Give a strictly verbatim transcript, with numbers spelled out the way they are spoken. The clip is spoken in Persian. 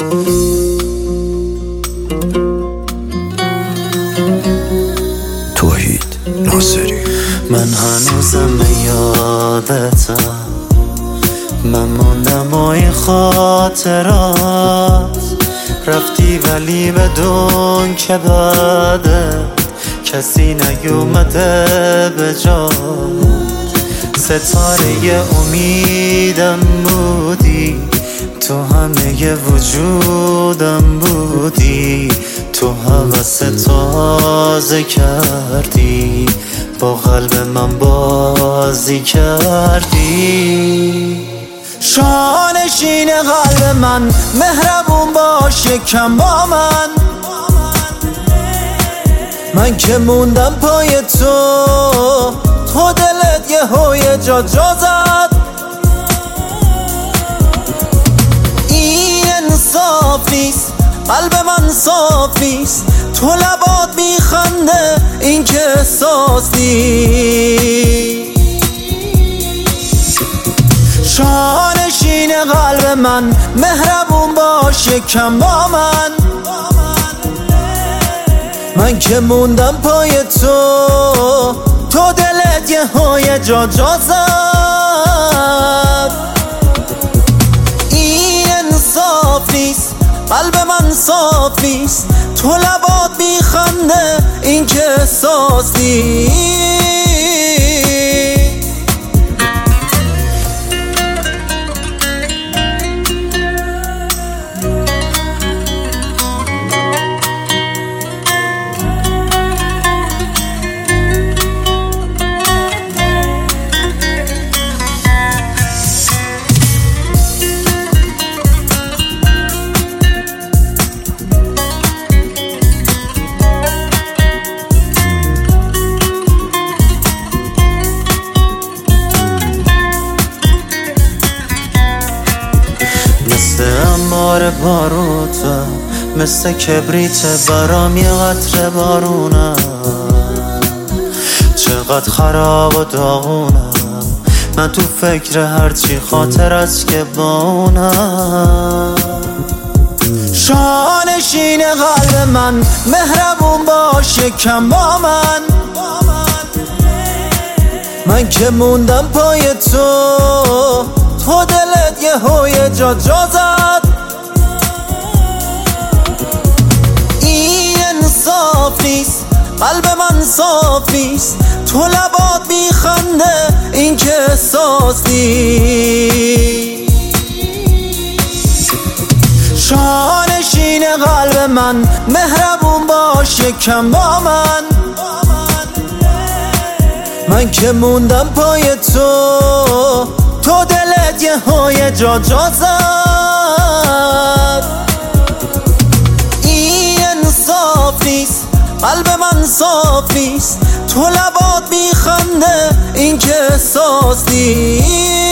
توحید ناصری. من هنوزم یادتم، من موندم و این خاطرات. رفتی ولی بدون که بعده کسی نیومده به جا. ستاره امیدم بودی، تو همه وجودم بودی. تو هوس تازه کردی، با قلب من بازی کردی. شانشین قلب من، مهربون باش یکم با من. من که موندم پای تو، تو دلت یه هوی جا جا زد. این انصاف نیست، قلب من صاف نیست. تو لبات میخنده، این که احساس نیست. شانشین قلب من، مهربون باش یکم با من. من که موندم پای تو، تو دلت یه هوی جا جا زد. این انصاف نیست، قلب من صاف نیست. تو لبات میخنده، این که احساس نیست. مثل انبار باروتم، مثل کبریت برام یه قطره بارونم. چقدر خراب و داغونم، من تو فکر هرچی خاطر است که با اونم. شانشین قلب من، مهربون باش یکم با من. من که موندم پای تو، تو دلت یه هوی جا جا زد. این انصاف نیست، قلب من صاف نیست. تو لبات میخنده، این که احساس نیست. شانشین قلب من، مهربون باش یکم با من. من که موندم پای تو، تو دلت یه هوی جا جا زد. این انصاف نیست، قلب من صاف نیست. تو لبات میخنده، این که احساس نیست.